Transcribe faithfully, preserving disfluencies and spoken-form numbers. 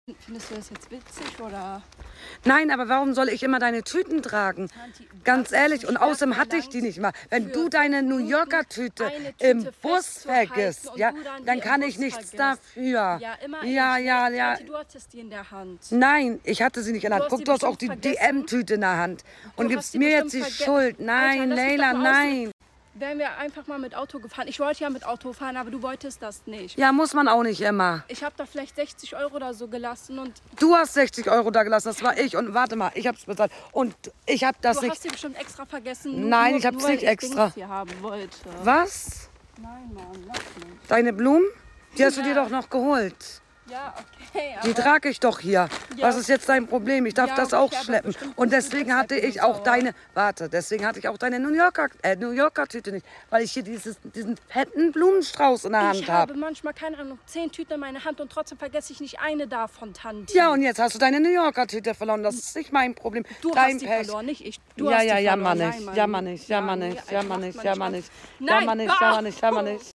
Findest du das jetzt witzig oder? Nein, aber warum soll ich immer deine Tüten tragen? Tanti, Ganz das ehrlich, ist und nicht außerdem hatte ich verlangt die nicht mal. Wenn für du deine New fünf Yorker Minuten Tüte eine im Tüte Bus festzuhalten vergisst, und ja, du dann dann die im kann ich Bus nichts vergisst. dafür. Ja, immer Ja, ich, ja, ne? ja. Tanti, du hattest die in der Hand. Nein, ich hatte sie nicht in der Du Hand. hast Guck, die du hast auch bestimmt die vergessen. D M-Tüte in der Hand und Du gibst hast die mir jetzt bestimmt die verge- Schuld. Nein, Alter, lass mich Leila, doch mal ausreden. nein. Wären wir einfach mal mit Auto gefahren. Ich wollte ja mit Auto fahren, aber du wolltest das nicht. Ja, muss man auch nicht immer. Ich habe da vielleicht sechzig Euro oder so gelassen und Du hast sechzig Euro da gelassen, das war ich. Und warte mal, ich hab's bezahlt. Und ich hab das du nicht... hast sie bestimmt extra vergessen. Nur, Nein, nur, ich hab's nur, weil nicht ich extra. Dings hier haben wollte. Was? Nein, Mann, lass mich. Deine Blumen? Die hast du Ja. dir doch noch geholt. Ja, okay, aber... Die trage ich doch hier. Ja. Was ist jetzt dein Problem? Ich darf Ja, das okay, auch aber schleppen. bestimmt Und bist du deswegen hatte deshalb ich auch sauer. deine, warte, deswegen hatte ich auch deine New Yorker, äh, New Yorker Tüte nicht, weil ich hier dieses, diesen fetten Blumenstrauß in der Hand Ich habe. habe manchmal, keine Ahnung, zehn Tüten in meiner Hand und trotzdem vergesse ich nicht eine davon, Tante. Ja, und jetzt hast du deine New Yorker Tüte verloren. Das ist nicht mein Problem. Du Dein hast die Pech. verloren, nicht ich. Du Ja, hast ja, die jammer verloren. nicht, Nein, Mann. jammer nicht, jammer Ja, nee, nicht, Alter, jammer macht nicht, man jammer nicht nicht, auf. Nein, jammer nicht, ah! jammer nicht, jammer nicht.